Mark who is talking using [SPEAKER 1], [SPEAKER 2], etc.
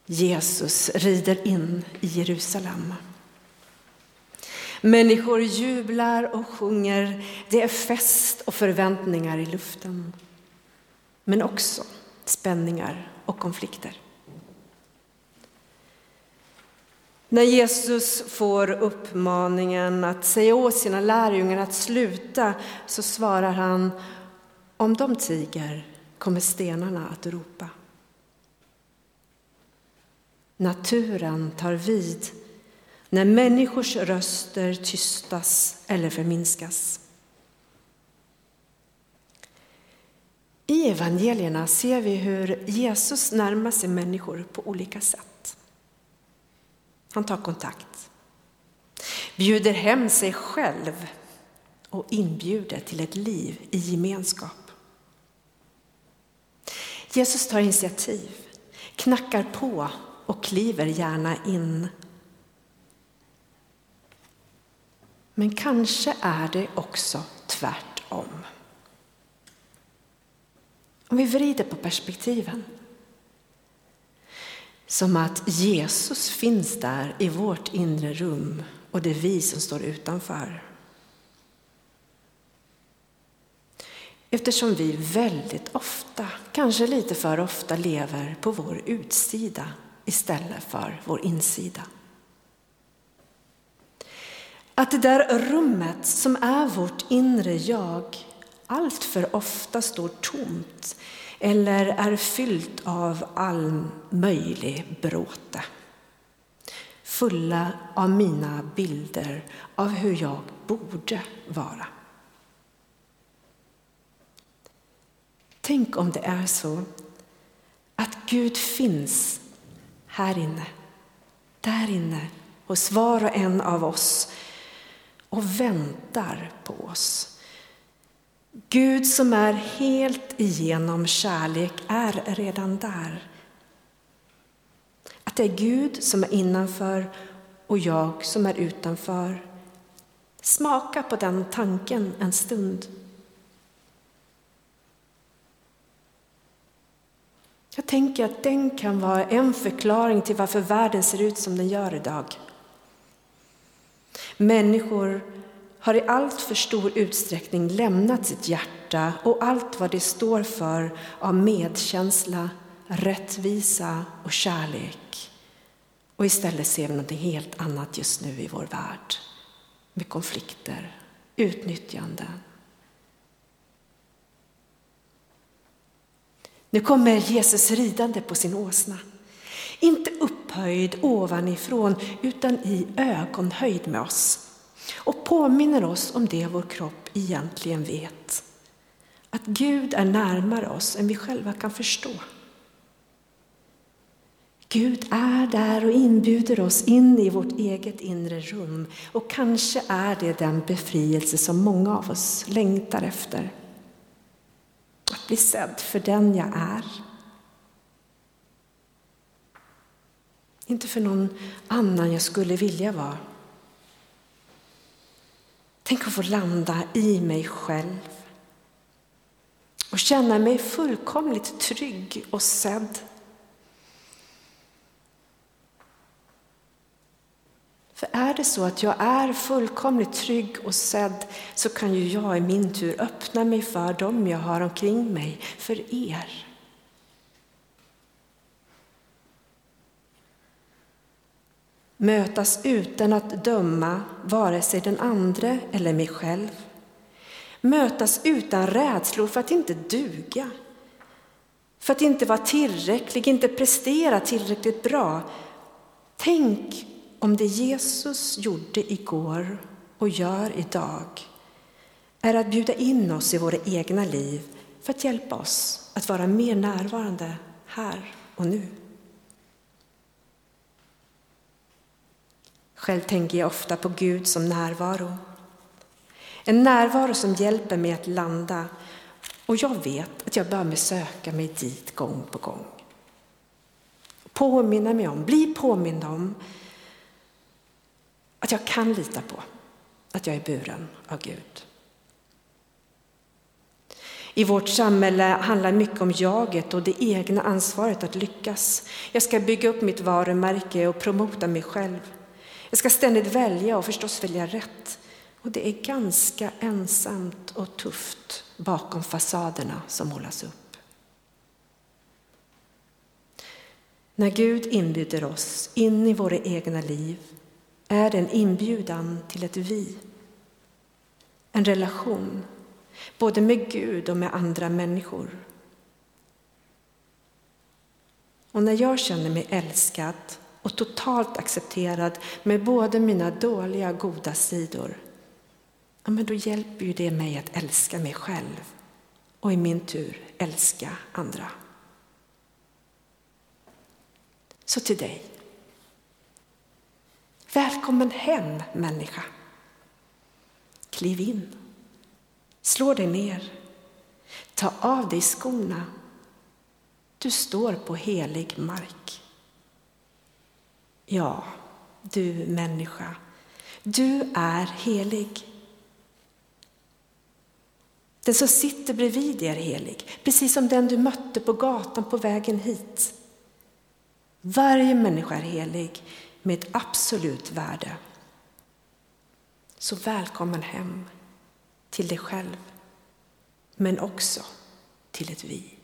[SPEAKER 1] Jesus rider in i Jerusalem. Människor jublar och sjunger. Det är fest och förväntningar i luften. Men också spänningar och konflikter. När Jesus får uppmaningen att säga åt sina lärjungar att sluta, så svarar han: om de tiger kommer stenarna att ropa. Naturen tar vid när människors röster tystas eller förminskas. I evangelierna ser vi hur Jesus närmar sig människor på olika sätt. Han tar kontakt, bjuder hem sig själv och inbjuder till ett liv i gemenskap. Jesus tar initiativ, knackar på och kliver gärna in. Men kanske är det också tvärtom. Om vi vrider på perspektiven. Som att Jesus finns där i vårt inre rum och det är vi som står utanför. Eftersom vi väldigt ofta, kanske lite för ofta, lever på vår utsida istället för vår insida. Att det där rummet som är vårt inre jag allt för ofta står tomt eller är fyllt av all möjlig bråte. Fulla av mina bilder av hur jag borde vara. Tänk om det är så att Gud finns här inne, där inne, hos var och en av oss och väntar på oss. Gud som är helt igenom kärlek är redan där. Att det är Gud som är innanför och jag som är utanför. Smaka på den tanken en stund. Jag tänker att den kan vara en förklaring till varför världen ser ut som den gör idag. Människor har i allt för stor utsträckning lämnat sitt hjärta och allt vad det står för av medkänsla, rättvisa och kärlek. Och istället ser vi något helt annat just nu i vår värld. Med konflikter, utnyttjande. Nu kommer Jesus ridande på sin åsna. Inte upphöjd ovanifrån utan i ögonhöjd med oss. Och påminner oss om det vår kropp egentligen vet. Att Gud är närmare oss än vi själva kan förstå. Gud är där och inbjuder oss in i vårt eget inre rum. Och kanske är det den befrielse som många av oss längtar efter. Att bli sedd för den jag är. Inte för någon annan jag skulle vilja vara. Tänk att få landa i mig själv. Och känna mig fullkomligt trygg och sedd. För är det så att jag är fullkomligt trygg och sedd, så kan ju jag i min tur öppna mig för dem jag har omkring mig, för er. Mötas utan att döma vare sig den andra eller mig själv. Mötas utan rädslor för att inte duga. För att inte vara tillräcklig, inte prestera tillräckligt bra. Tänk om det Jesus gjorde igår och gör idag är att bjuda in oss i våra egna liv för att hjälpa oss att vara mer närvarande här och nu. Själv tänker jag ofta på Gud som närvaro. En närvaro som hjälper mig att landa, och jag vet att jag bör söka mig dit gång på gång. Bli påmind om att jag kan lita på att jag är buren av Gud. I vårt samhälle handlar mycket om jaget och det egna ansvaret att lyckas. Jag ska bygga upp mitt varumärke och promota mig själv. Jag ska ständigt välja och förstås välja rätt. Och det är ganska ensamt och tufft bakom fasaderna som målas upp. När Gud inbjuder oss in i våra egna liv är det en inbjudan till ett vi. En relation, både med Gud och med andra människor. Och när jag känner mig älskad och totalt accepterad med både mina dåliga och goda sidor, ja, men då hjälper ju det mig att älska mig själv och i min tur älska andra. Så till dig. Välkommen hem, människa. Kliv in. Slå dig ner. Ta av dig skorna. Du står på helig mark. Ja, du människa. Du är helig. Den som sitter bredvid är helig, precis som den du mötte på gatan på vägen hit. Varje människa är helig med ett absolut värde. Så välkommen hem till dig själv, men också till ett vi.